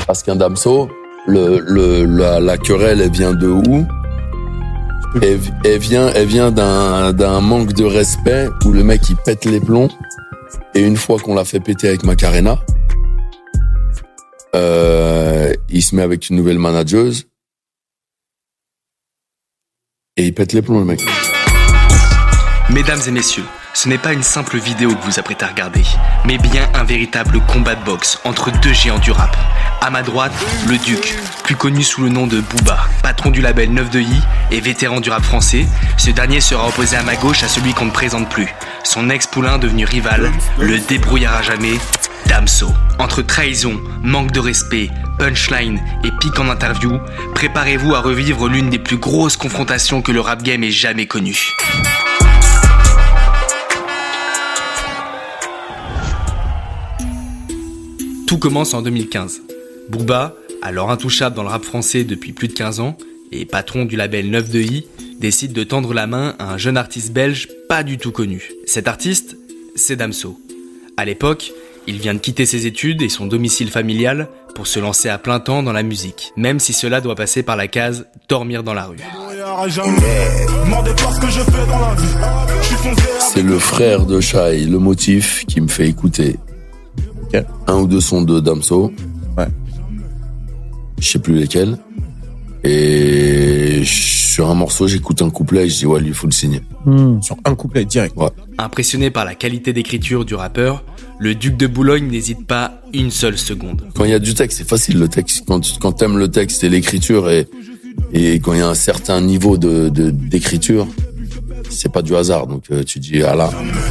Parce qu'un Damso, la querelle, elle vient de où? Elle vient d'un manque de respect où le mec il pète les plombs. Et une fois qu'on l'a fait péter avec Macarena, il se met avec une nouvelle manageuse et il pète les plombs, le mec. Mesdames et messieurs, ce n'est pas une simple vidéo que vous apprêtez à regarder, mais bien un véritable combat de boxe entre deux géants du rap. À ma droite, le Duc, plus connu sous le nom de Booba, patron du label 9-2i et vétéran du rap français. Ce dernier sera opposé à ma gauche à celui qu'on ne présente plus, son ex-poulain devenu rival, le débrouillard à jamais, Damso. Entre trahison, manque de respect, punchline et pique en interview, préparez-vous à revivre l'une des plus grosses confrontations que le rap game ait jamais connues. Tout commence en 2015. Booba, alors intouchable dans le rap français depuis plus de 15 ans, et patron du label 9-2i, décide de tendre la main à un jeune artiste belge pas du tout connu. Cet artiste, c'est Damso. À l'époque, il vient de quitter ses études et son domicile familial pour se lancer à plein temps dans la musique, même si cela doit passer par la case « dormir dans la rue ». C'est le frère de Shai, le motif, qui me fait écouter un ou deux sons de Damso. Ouais. Je sais plus lesquels. Et sur un morceau, j'écoute un couplet et je dis ouais, lui, il faut le signer. Sur un couplet direct. Ouais. Impressionné par la qualité d'écriture du rappeur, le Duc de Boulogne n'hésite pas une seule seconde. Quand il y a du texte, c'est facile le texte. Quand t'aimes le texte et l'écriture et quand il y a un certain niveau d'écriture, c'est pas du hasard. Donc tu dis ah là.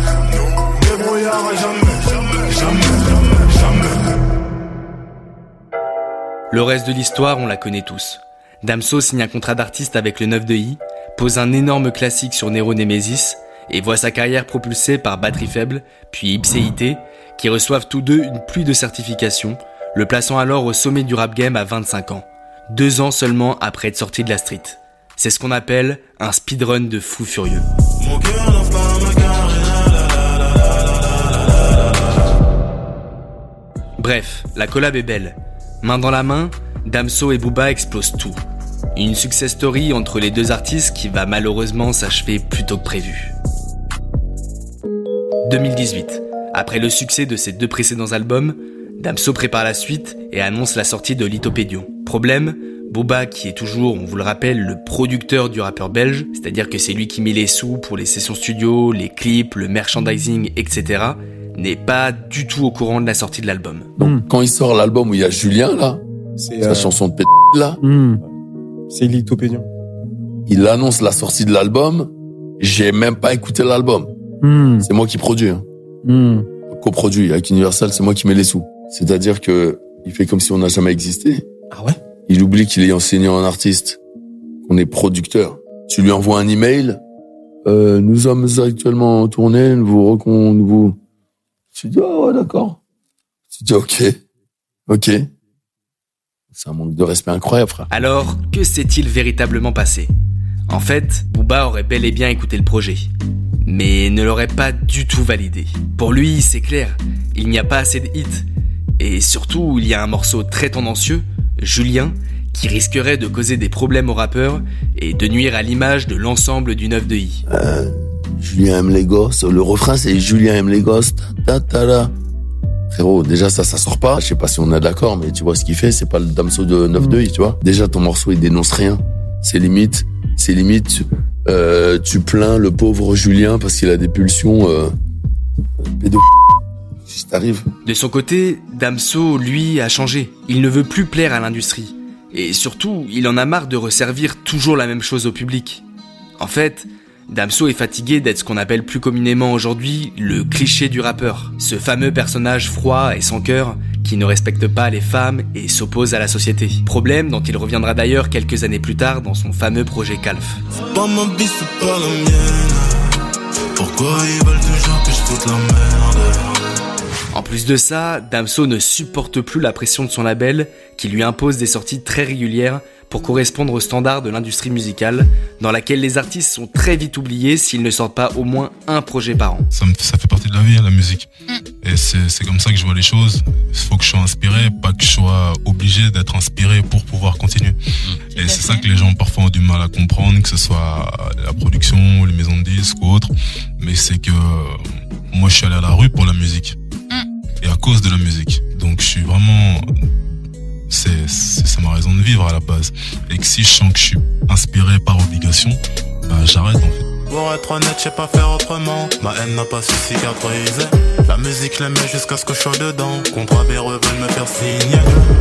Le reste de l'histoire, on la connaît tous. Damso signe un contrat d'artiste avec le 9-2i, pose un énorme classique sur Nero Nemesis et voit sa carrière propulsée par Batterie Faible, puis Ipséité, qui reçoivent tous deux une pluie de certifications, le plaçant alors au sommet du rap game à 25 ans, 2 ans seulement après être sorti de la street. C'est ce qu'on appelle un speedrun de fou furieux. Bref, la collab est belle. Main dans la main, Damso et Booba explosent tout. Une success story entre les deux artistes qui va malheureusement s'achever plus tôt que prévu. 2018. Après le succès de ses 2 précédents albums, Damso prépare la suite et annonce la sortie de Lithopédion. Problème, Booba, qui est toujours, on vous le rappelle, le producteur du rappeur belge, c'est-à-dire que c'est lui qui met les sous pour les sessions studio, les clips, le merchandising, etc., n'est pas du tout au courant de la sortie de l'album. Donc, quand il sort l'album où il y a Julien, là, C'est sa chanson de là, c'est Lithopédion. il annonce la sortie de l'album, j'ai même pas écouté l'album. C'est moi qui produis. Coproduit avec Universal, c'est moi qui mets les sous. C'est-à-dire que il fait comme si on n'a jamais existé. Ah ouais? Il oublie qu'il est enseignant un artiste, qu'on est producteur. Tu lui envoies un email, nous sommes actuellement en tournée, nous. Tu dis, ah ouais, d'accord. Tu dis, ok. C'est un manque de respect incroyable, frère. Alors, que s'est-il véritablement passé ? En fait, Booba aurait bel et bien écouté le projet, mais ne l'aurait pas du tout validé. Pour lui, c'est clair, il n'y a pas assez de hits. Et surtout, il y a un morceau très tendancieux, Julien, qui risquerait de causer des problèmes aux rappeurs et de nuire à l'image de l'ensemble du 9-2i. Julien aime les gosses. Le refrain, c'est Julien aime les gosses. Ta. Frérot, déjà, ça sort pas. Je sais pas si on est d'accord, mais tu vois ce qu'il fait, c'est pas le Damso de 9-2i, tu vois. Déjà, ton morceau, il dénonce rien. C'est limite, tu plains le pauvre Julien parce qu'il a des pulsions, pédo. Si t'arrives. De son côté, Damso, lui, a changé. Il ne veut plus plaire à l'industrie. Et surtout, il en a marre de resservir toujours la même chose au public. En fait, Damso est fatigué d'être ce qu'on appelle plus communément aujourd'hui le cliché du rappeur. Ce fameux personnage froid et sans cœur qui ne respecte pas les femmes et s'oppose à la société. Problème dont il reviendra d'ailleurs quelques années plus tard dans son fameux projet Calf. C'est pas ma vie, c'est pas la mienne. Pourquoi ils veulent toujours que je foute la merde? En plus de ça, Damso ne supporte plus la pression de son label qui lui impose des sorties très régulières pour correspondre aux standards de l'industrie musicale, dans laquelle les artistes sont très vite oubliés s'ils ne sortent pas au moins un projet par an. Ça fait partie de la vie, la musique. Et c'est comme ça que je vois les choses. Il faut que je sois inspiré, pas que je sois obligé obligé d'être inspiré pour pouvoir continuer. Et c'est ça que les gens parfois ont du mal à comprendre, que ce soit la production, les maisons de disques ou autres. Mais c'est que moi, je suis allé à la rue pour la musique. Et à cause de la musique. Donc je suis vraiment... C'est ma raison de vivre à la base. Et que si je sens que je suis inspiré par obligation, bah j'arrête en fait. Pour être honnête, je sais pas faire autrement. Ma haine n'a pas su cicatriser. La musique, je l'aimais jusqu'à ce que je sois dedans. Contre véreux veulent me faire signer.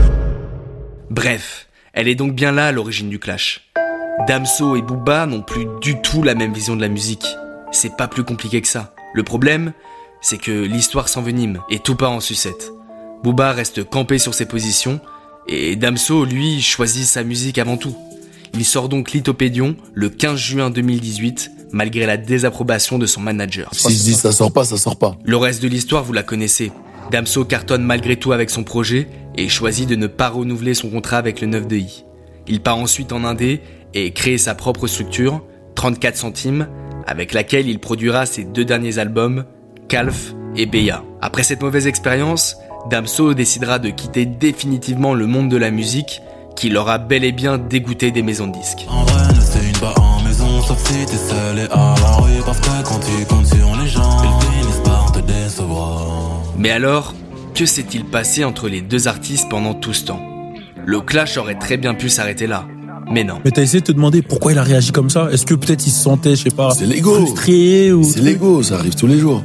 Bref, elle est donc bien là à l'origine du clash. Damso et Booba n'ont plus du tout la même vision de la musique. C'est pas plus compliqué que ça. Le problème, c'est que l'histoire s'envenime et tout part en sucette. Booba reste campé sur ses positions et Damso, lui, choisit sa musique avant tout. Il sort donc Lithopédion le 15 juin 2018, malgré la désapprobation de son manager. Si je dis ça sort pas, ça sort pas. Le reste de l'histoire, vous la connaissez. Damso cartonne malgré tout avec son projet et choisit de ne pas renouveler son contrat avec le 9 de I. Il part ensuite en indé et crée sa propre structure, 34 centimes, avec laquelle il produira ses 2 derniers albums, Calf et Beya. Après cette mauvaise expérience, Damso décidera de quitter définitivement le monde de la musique, qui l'aura bel et bien dégoûté des maisons de disques. En vrai, c'est une bas en maison, sauf si t'es seul et à la rue. Parce que quand tu comptes sur les gens, ils finissent par te décevoir. Mais alors, que s'est-il passé entre les deux artistes pendant tout ce temps ? Le clash aurait très bien pu s'arrêter là, mais non. Mais t'as essayé de te demander pourquoi il a réagi comme ça ? Est-ce que peut-être il se sentait, je sais pas, c'est l'ego. Frustré ou... C'est l'ego, ça arrive tous les jours.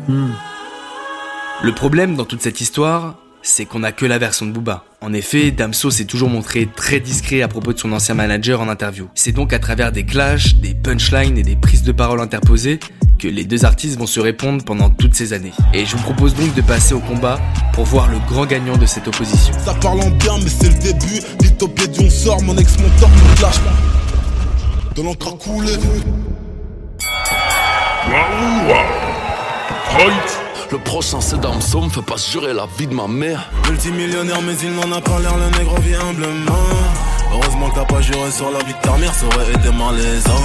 Le problème dans toute cette histoire, c'est qu'on n'a que la version de Booba. En effet, Damso s'est toujours montré très discret à propos de son ancien manager en interview. C'est donc à travers des clashs, des punchlines et des prises de parole interposées que les deux artistes vont se répondre pendant toutes ces années. Et je vous propose donc de passer au combat pour voir le grand gagnant de cette opposition. Ça parle en bien, mais c'est le début. Lithopédion sort, mon ex-mentor me lâche. De l'encre à couler. Le prochain c'est Damso, me fait pas jurer la vie de ma mère. Multimillionnaire, mais il n'en a pas l'air, le nègre vit humblement. Heureusement que t'as pas juré sur la vie de ta mère, ça aurait été malaisant.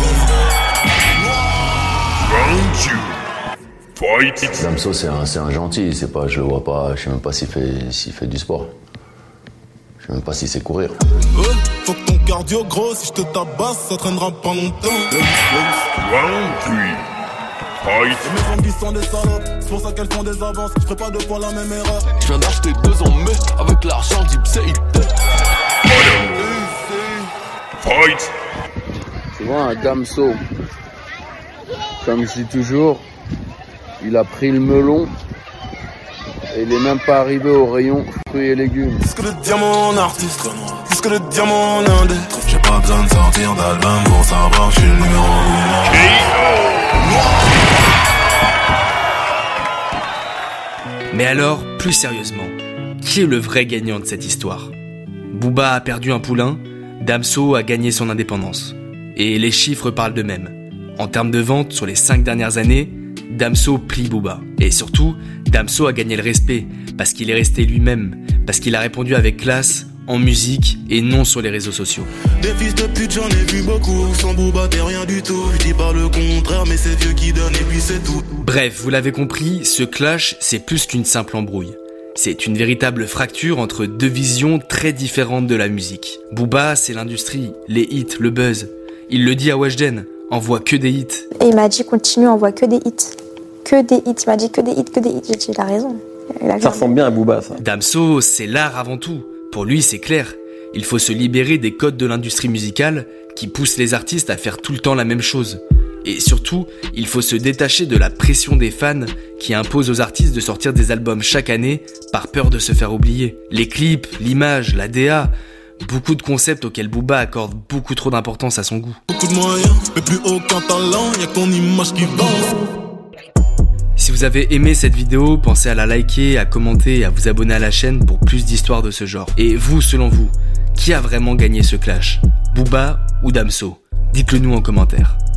Damso c'est un gentil, c'est pas, je le vois pas, je sais même pas s'il fait du sport. Je sais même pas s'il sait courir. Faut que ton cardio gros, si je te tabasse, ça traînera pas longtemps. Et mes zombies sont des salopes, c'est pour ça qu'elles font des avances. Je ferai pas deux fois la même erreur. Je viens d'acheter 2 ans mais avec l'argent d'Ipséité. Tu vois un Damso, comme je dis toujours, il a pris le melon et il est même pas arrivé au rayon fruits et légumes. Plus que le diamant en artiste, plus que le diamant en indé. J'ai pas besoin de sortir d'album pour savoir que je suis le numéro 1. Mais alors, plus sérieusement, qui est le vrai gagnant de cette histoire ? Booba a perdu un poulain, Damso a gagné son indépendance. Et les chiffres parlent d'eux-mêmes. En termes de vente, sur les 5 dernières années, Damso plie Booba. Et surtout, Damso a gagné le respect, parce qu'il est resté lui-même, parce qu'il a répondu avec classe, en musique et non sur les réseaux sociaux. Des fils de pute, j'en ai vu beaucoup. Sans Booba, t'es rien du tout. Je dis pas le contraire, mais c'est Dieu qui donne et puis c'est tout. Bref, vous l'avez compris, ce clash, c'est plus qu'une simple embrouille. C'est une véritable fracture entre deux visions très différentes de la musique. Booba, c'est l'industrie, les hits, le buzz. Il le dit à Weshden, envoie que des hits. Et il m'a dit, continue, envoie que des hits. Que des hits, il m'a dit que des hits, que des hits. J'ai dit, il a raison. Ça ressemble bien à Booba, ça. Damso, c'est l'art avant tout. Pour lui, c'est clair. Il faut se libérer des codes de l'industrie musicale qui poussent les artistes à faire tout le temps la même chose. Et surtout, il faut se détacher de la pression des fans qui imposent aux artistes de sortir des albums chaque année par peur de se faire oublier. Les clips, l'image, la DA, beaucoup de concepts auxquels Booba accorde beaucoup trop d'importance à son goût. Beaucoup de moyens, mais plus aucun talent, y'a que ton image qui danse. Si vous avez aimé cette vidéo, pensez à la liker, à commenter et à vous abonner à la chaîne pour plus d'histoires de ce genre. Et vous, selon vous, qui a vraiment gagné ce clash ? Booba ou Damso ? Dites-le nous en commentaire.